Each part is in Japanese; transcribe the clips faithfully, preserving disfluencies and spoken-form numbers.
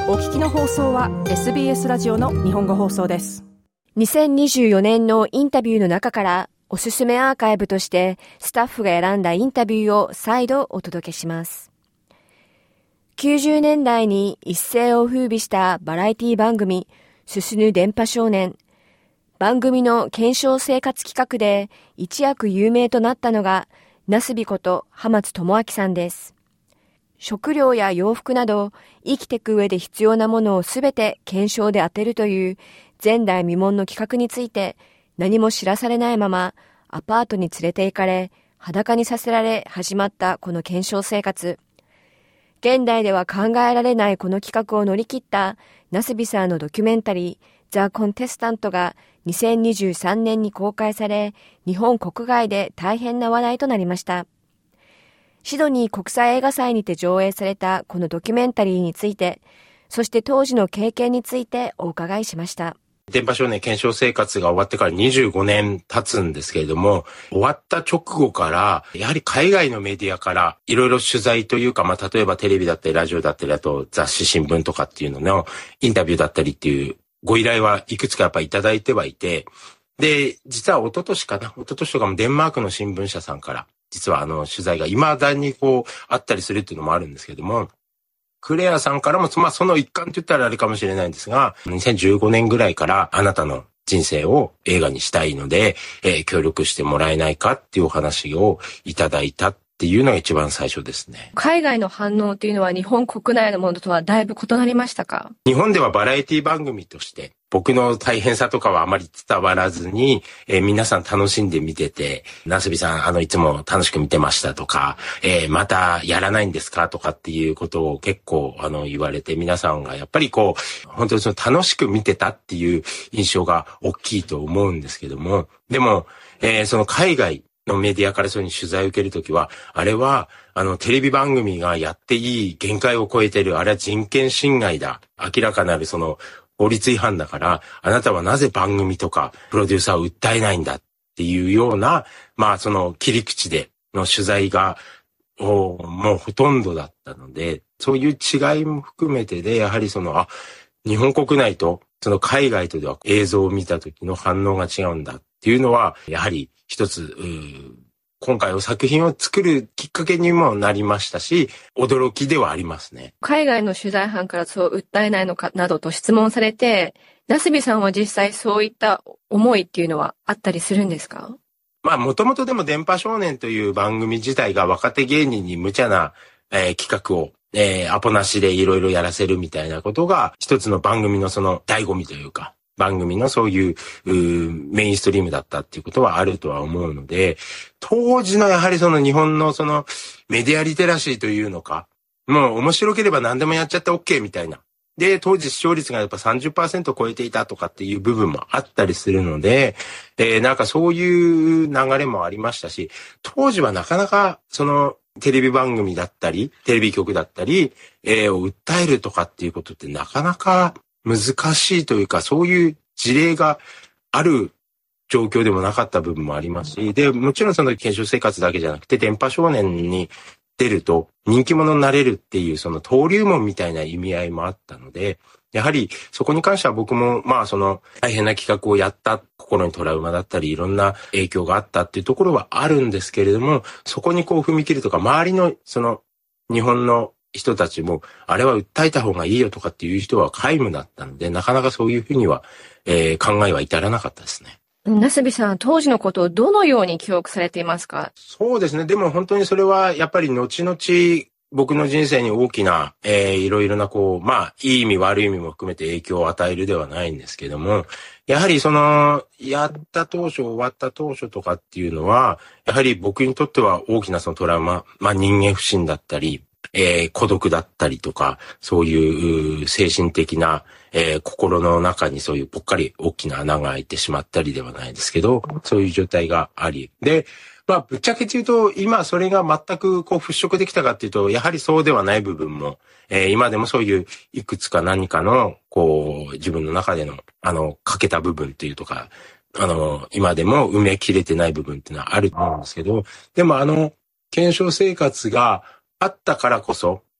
お聞きの放送は エスビーエス ラジオの日本語放送です。 にせんにじゅうよねんのインタビューの中からおすすめアーカイブとしてスタッフが選んだインタビューを再度お届けします。きゅうじゅうねんだいに一世を風靡したバラエティ番組すすぬ電波少年。番組の検証生活企画で一躍有名となったのがなすびこと浜津智明さんです。食料や洋服など生きていく上で必要なものをすべて検証で当てるという前代未聞の企画について何も知らされないままアパートに連れて行かれ裸にさせられ始まったこの検証生活。現代では考えられないこの企画を乗り切ったなすびさんのドキュメンタリーザ・コンテスタントがにせんにじゅうさんねんに公開され日本国外で大変な話題となりました。シドニー国際映画祭にて上映されたこのドキュメンタリーについて、そして当時の経験についてお伺いしました。 電波少年検証生活が終わってからにじゅうごねん経つんですけれども、終わった直後から、やはり海外のメディアからいろいろ取材というか、まあ、例えばテレビだったりラジオだったり、あと雑誌新聞とかっていうののインタビューだったりっていうご依頼はいくつかやっぱりいただいてはいて、で、実は一昨年かな、一昨年とかもデンマークの新聞社さんから、実はあの取材が未だにこうあったりするっていうのもあるんですけれども、クレアさんからも、まあその一環って言ったらあれかもしれないんですが、にせんじゅうごねんぐらいからあなたの人生を映画にしたいので、えー、協力してもらえないかっていうお話をいただいたっていうのが一番最初ですね。 海外の反応っていうのは日本国内のものとはだいぶ異なりましたか？ 日本ではバラエティ番組として僕の大変さとかはあまり伝わらずに、えー、皆さん楽しんで見てて、なすびさんあのいつも楽しく見てましたとか、えー、またやらないんですかとかっていうことを結構あの言われて、皆さんがやっぱりこう本当にその楽しく見てたっていう印象が大きいと思うんですけども、でも、えー、その海外のメディアからそういう取材を受けるときは、あれは、あの、テレビ番組がやっていい限界を超えてる、あれは人権侵害だ。明らかなるその、法律違反だから、あなたはなぜ番組とか、プロデューサーを訴えないんだっていうような、まあ、その、切り口での取材が、もうほとんどだったので、そういう違いも含めてで、やはりその、あ、日本国内と、その海外とでは映像を見た時の反応が違うんだっていうのは、やはり一つ、今回の作品を作るきっかけにもなりましたし、驚きではありますね。 海外の取材班からそう訴えないのかなどと質問されて、なすびさんは実際そういった思いっていうのはあったりするんですか？ まあ、もともとでも電波少年という番組自体が若手芸人に無茶な、えー、企画をえー、アポなしでいろいろやらせるみたいなことが一つの番組のその醍醐味というか、番組のそういう、うメインストリームだったっていうことはあるとは思うので、当時のやはりその日本のそのメディアリテラシーというのか、もう面白ければ何でもやっちゃって OK みたいな。で、当時視聴率がやっぱ さんじゅっパーセント 超えていたとかっていう部分もあったりするので、えー、なんかそういう流れもありましたし、当時はなかなかそのテレビ番組だったり、テレビ局だったり、えー、を訴えるとかっていうことってなかなか難しいというか、そういう事例がある状況でもなかった部分もありますし、で、もちろんその検証生活だけじゃなくて、電波少年に出ると人気者になれるっていうその登竜門みたいな意味合いもあったので、やはりそこに関しては僕もまあその大変な企画をやった、心にトラウマだったりいろんな影響があったっていうところはあるんですけれども、そこにこう踏み切るとか、周りのその日本の人たちもあれは訴えた方がいいよとかっていう人は皆無だったので、なかなかそういうふうには、えー、考えは至らなかったですね。 なすびさん、当時のことをどのように記憶されていますか？ そうですね。でも本当にそれはやっぱり後々僕の人生に大きな、えー、いろいろなこう、まあ、いい意味悪い意味も含めて影響を与えるではないんですけども、やはりその、やった当初、終わった当初とかっていうのは、やはり僕にとっては大きなそのトラウマ、まあ人間不信だったり、えー、孤独だったりとか、そういう精神的な、えー、心の中にそういうぽっかり大きな穴が開いてしまったりではないですけど、そういう状態があり。で、まあ、ぶっちゃけて言うと、今それが全くこう払拭できたかっていうと、やはりそうではない部分も、えー、今でもそういういくつか何かの、こう、自分の中での、あの、欠けた部分っていうとか、あの、今でも埋めきれてない部分っていうのはあると思うんですけど、でもあの、検証生活があったからこそ、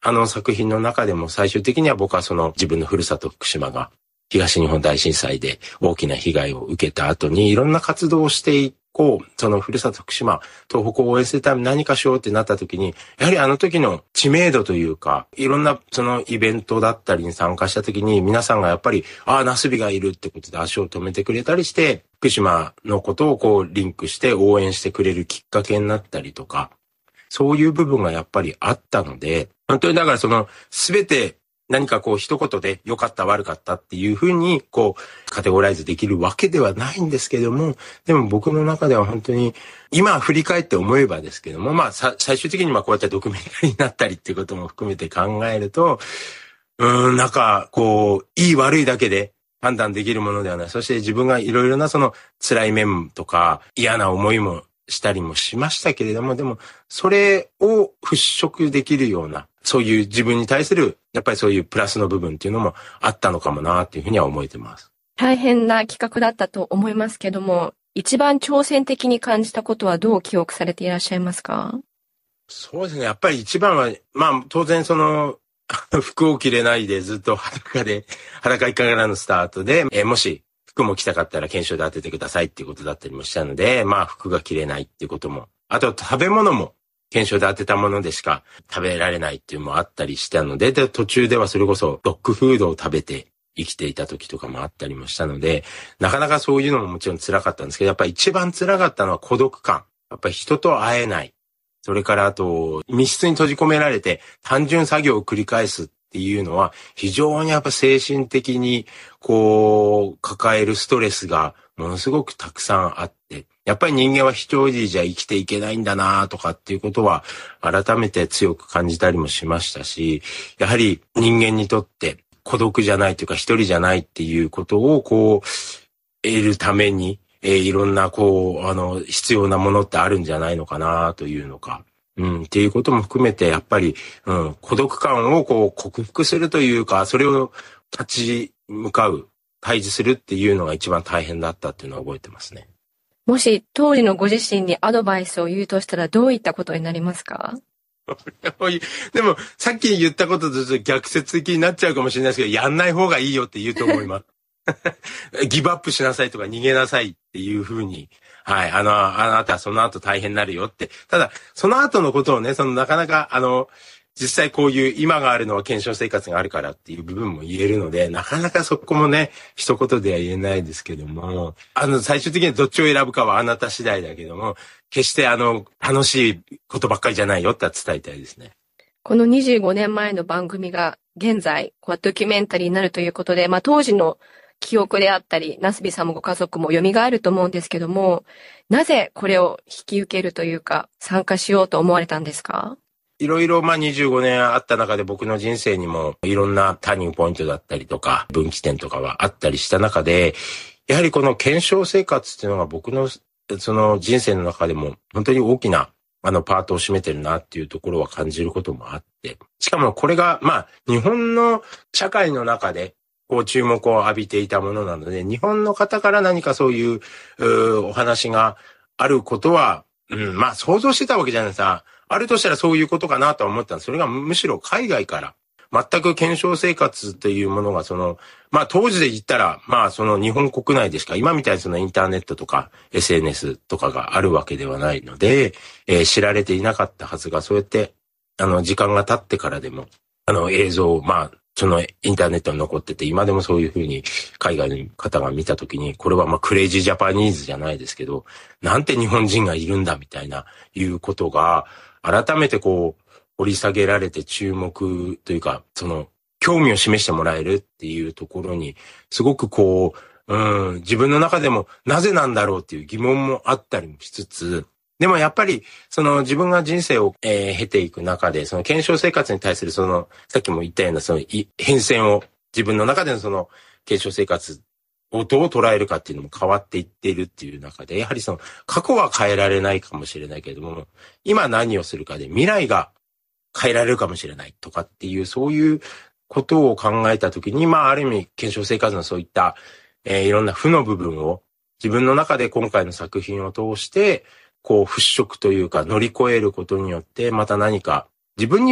あの作品の中でも最終的には僕はその自分のふるさと福島が東日本大震災で大きな被害を受けた後にいろんな活動をしていこう、そのふるさと福島、東北を応援するために何かしようってなった時に、やはりあの時の知名度というか、いろんなそのイベントだったりに参加した時に皆さんがやっぱり、ああ、ナスビがいるってことで足を止めてくれたりして、福島のことをこうリンクして応援してくれるきっかけになったりとか、そういう部分がやっぱりあったので、本当にだからその全て何かこう一言で良かった悪かったっていうふうにこうカテゴライズできるわけではないんですけども、でも僕の中では本当に今振り返って思えばですけども、まあさ最終的にまあこうやってドキュメンタリーになったりっていうことも含めて考えると、うーんなんかこういい悪いだけで判断できるものではない。そして自分がいろいろなその辛い面とか嫌な思いもしたりもしましたけれども、でもそれを払拭できるようなそういう自分に対するやっぱりそういうプラスの部分っていうのもあったのかもなっていうふうには思えてます。 大変な企画だったと思いますけども、一番挑戦的に感じたことはどう記憶されていらっしゃいますか？ そうですね。やっぱり一番はまあ当然その服を着れないでずっと裸で裸一回からのスタートで、えー、もし服も着たかったら検証で当ててくださいっていうことだったりもしたので、まあ服が着れないっていうことも、あと食べ物も検証で当てたものでしか食べられないっていうのもあったりしたので、で途中ではそれこそドッグフードを食べて生きていた時とかもあったりもしたので、なかなかそういうのももちろん辛かったんですけど、やっぱり一番辛かったのは孤独感。やっぱり人と会えない。それからあと密室に閉じ込められて単純作業を繰り返すっていうのは非常にやっぱ精神的にこう抱えるストレスがものすごくたくさんあって、やっぱり人間は一人じゃ生きていけないんだなとかっていうことは改めて強く感じたりもしましたし、やはり人間にとって孤独じゃないというか一人じゃないっていうことをこう得るために、えー、いろんなこうあの必要なものってあるんじゃないのかなというのか。うん、っていうことも含めて、やっぱり、うん、孤独感をこう克服するというか、それを立ち向かう、対峙するっていうのが一番大変だったっていうのは覚えてますね。 もし当時のご自身にアドバイスを言うとしたらどういったことになりますか？ でも、さっき言ったことと逆説的になっちゃうかもしれないですけど、やんない方がいいよって言うと思います。ギブアップしなさいとか逃げなさいっていうふうに。はい。あの、あなたその後大変になるよって。ただ、その後のことをね、そのなかなか、あの、実際こういう今があるのは検証生活があるからっていう部分も言えるので、なかなかそこもね、一言では言えないですけども、あの、最終的にはどっちを選ぶかはあなた次第だけども、決してあの、楽しいことばっかりじゃないよって伝えたいですね。 このにじゅうごねんまえの番組が現在、こうドキュメンタリーになるということで、まあ当時の記憶であったり、ナスビさんもご家族も蘇ると思うんですけども、なぜこれを引き受けるというか、参加しようと思われたんですか？ いろいろまあにじゅうごねんあった中で僕の人生にもいろんなターニングポイントだったりとか、分岐点とかはあったりした中で、やはりこの検証生活っていうのが僕のその人生の中でも本当に大きなあのパートを占めてるなっていうところは感じることもあって、しかもこれがまあ日本の社会の中でこう注目を浴びていたものなので、日本の方から何かそういう、うお話があることは、うん、まあ想像してたわけじゃないさ。あるとしたらそういうことかなとは思ったんです。それがむしろ海外から全く検証生活というものがその、まあ当時で言ったら、まあその日本国内でしか今みたいにそのインターネットとか エスエヌエス とかがあるわけではないので、えー、知られていなかったはずが、そうやってあの時間が経ってからでもあの映像をまあそのインターネットに残ってて、今でもそういうふうに海外の方が見たときに、これはまあクレイジージャパニーズじゃないですけど、なんて日本人がいるんだみたいないうことが改めてこう掘り下げられて注目というか、その興味を示してもらえるっていうところにすごくこう、うん、自分の中でもなぜなんだろうっていう疑問もあったりもしつつ、でもやっぱり、その自分が人生を、えー、経ていく中で、その検証生活に対するその、さっきも言ったようなその変遷を、自分の中でのその検証生活をどう捉えるかっていうのも変わっていっているっていう中で、やはりその過去は変えられないかもしれないけれども、今何をするかで未来が変えられるかもしれないとかっていう、そういうことを考えたときに、まあある意味検証生活のそういった、えー、いろんな負の部分を自分の中で今回の作品を通して、こう払拭というか乗り越えることによってまた何か自分にも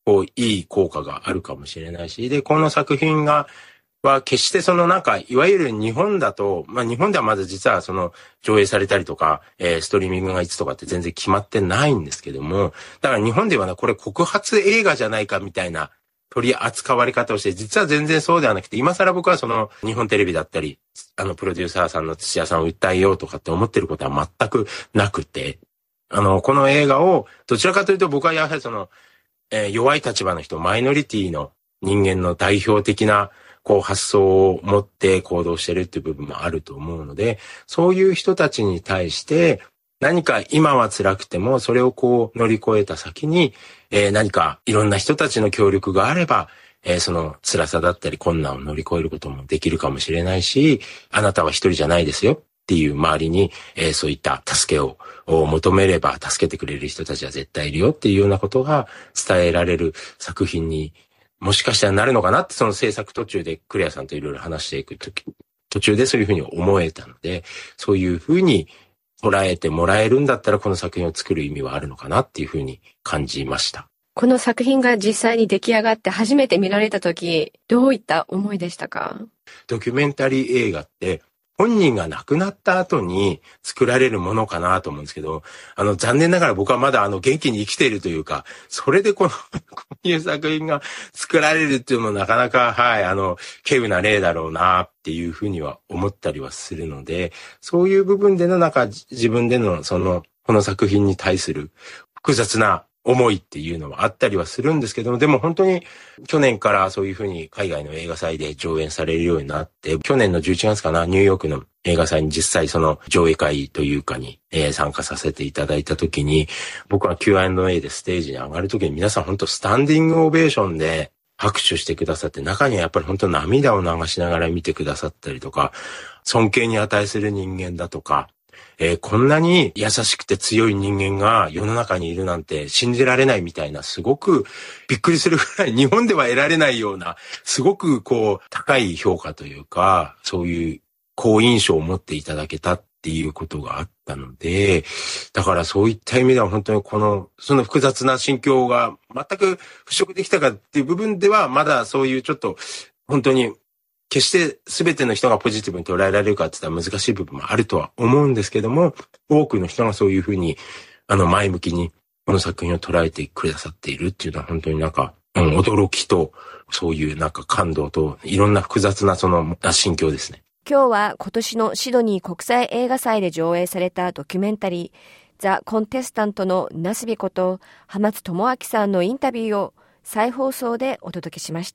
こう、いい効果があるかもしれないし、で、この作品が、は決してそのなんか、いわゆる日本だと、まあ日本ではまず実はその上映されたりとか、えー、ストリーミングがいつとかって全然決まってないんですけども、だから日本ではね、これ告発映画じゃないかみたいな取り扱われ方をして、実は全然そうではなくて、今更僕はその日本テレビだったり、あのプロデューサーさんの土屋さんを訴えようとかって思ってることは全くなくて、あの、この映画を、どちらかというと僕はやはりその、えー、弱い立場の人、マイノリティの人間の代表的なこう発想を持って行動してるっていう部分もあると思うので、そういう人たちに対して何か今は辛くてもそれをこう乗り越えた先に、えー、何かいろんな人たちの協力があれば、えー、その辛さだったり困難を乗り越えることもできるかもしれないし、あなたは一人じゃないですよっていう周りに、えー、そういった助けを求めれば助けてくれる人たちは絶対いるよっていうようなことが伝えられる作品にもしかしたらなるのかなって、その制作途中でクレアさんといろいろ話していくとき、途中でそういうふうに思えたので、そういうふうに捉えてもらえるんだったらこの作品を作る意味はあるのかなっていうふうに感じました。 この作品が実際に出来上がって初めて見られたとき、どういった思いでしたか？ ドキュメンタリー映画って本人が亡くなった後に作られるものかなと思うんですけど、あの残念ながら僕はまだあの元気に生きているというか、それでこのこういう作品が作られるっていうのもなかなかはいあの稀有な例だろうなっていうふうには思ったりはするので、そういう部分でのなんか自分でのそのこの作品に対する複雑な思いっていうのはあったりはするんですけども、でも本当に去年からそういうふうに海外の映画祭で上演されるようになって、去年のじゅういちがつかな、ニューヨークの映画祭に実際その上映会というかに、えー、参加させていただいたときに、僕は キューアンドエー でステージに上がるときに皆さん本当スタンディングオベーションで拍手してくださって、中にはやっぱり本当涙を流しながら見てくださったりとか、尊敬に値する人間だとか、えー、こんなに優しくて強い人間が世の中にいるなんて信じられないみたいな、すごくびっくりするぐらい日本では得られないような、すごくこう高い評価というか、そういう好印象を持っていただけたっていうことがあったので、だからそういった意味では本当にこの、その複雑な心境が全く払拭できたかっていう部分では、まだそういうちょっと本当に決して全ての人がポジティブに捉えられるかって言ったら難しい部分もあるとは思うんですけども、多くの人がそういうふうに、あの前向きにこの作品を捉えてくださっているっていうのは本当になんか、うん、驚きと、そういうなんか感動と、いろんな複雑なその心境ですね。 今日は今年のシドニー国際映画祭で上映されたドキュメンタリー、ザ・コンテスタントのなすびこと浜津智明さんのインタビューを再放送でお届けしました。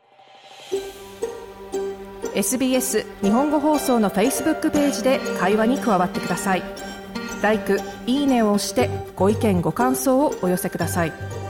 エスビーエス 日本語放送の Facebook ページで会話に加わってください。ライク、いいねを押してご意見ご感想をお寄せください。